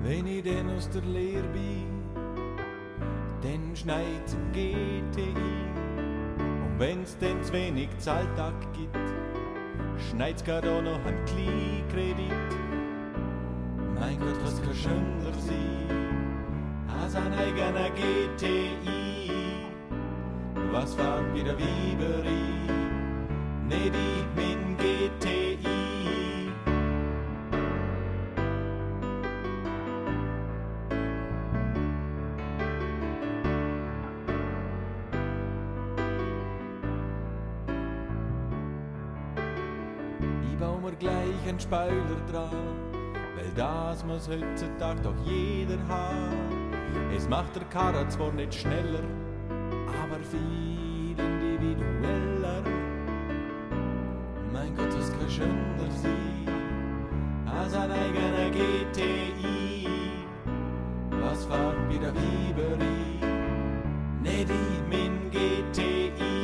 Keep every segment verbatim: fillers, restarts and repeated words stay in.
Wenn ich denn aus der Lehre bin, dann schneit's im G T I. Und wenn's denn zu wenig Zahltag gibt, schneit's grad auch noch ein Kleinkredit. Mein Gott, was kann schöner sein als ein eigener G T I? Was fährt bei der Weiberei? Nicht ich mein G T I. Ich baue mir gleich einen Spoiler dran, weil das muss heutzutage doch jeder haben. Es macht der Karre zwar nicht schneller, aber viel individueller. Mein Gott, was kann schöner sein als ein eigener G T I? Was fährt bei der Weiberei? Nicht ich mein G T I.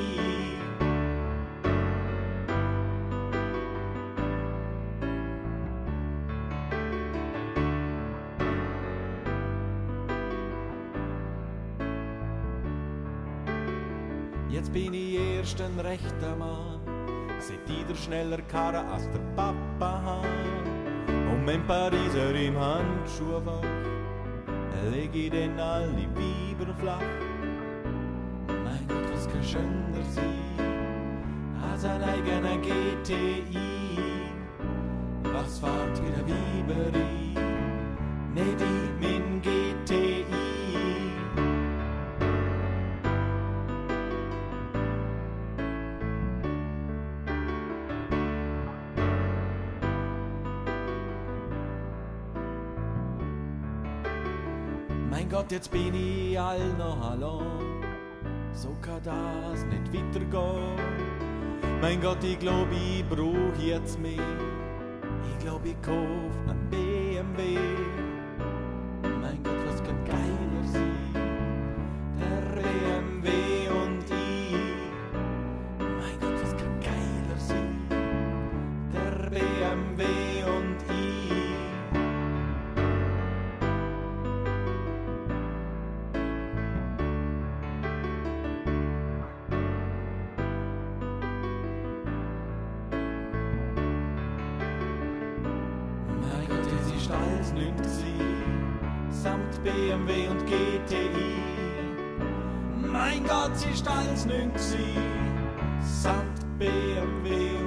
Jetzt bin ich erst ein rechter Mann, seit ich der schneller Karre als der Papa han. Und mein Pariser im Handschuhfach leg ich denn alle Weiber flach. Mein Gott, was kann schöner sein als ein eigener G T I? Was fährt wie der Weiberei? Nicht ich mein G T I. Mein Gott, jetzt bin ich all noch allein, so kann das nicht weitergehen. Mein Gott, ich glaub, ich brauch jetzt mehr, ich glaub, ich kauf ein B M W. Mein Gott, was kann geiler sein, der B M W und ich. Mein Gott, was kann geiler sein, der B M W und ich. Als nüt gsi, samt B M W und G T I. Mein Gott, sie ist als nüt gsi, samt B M W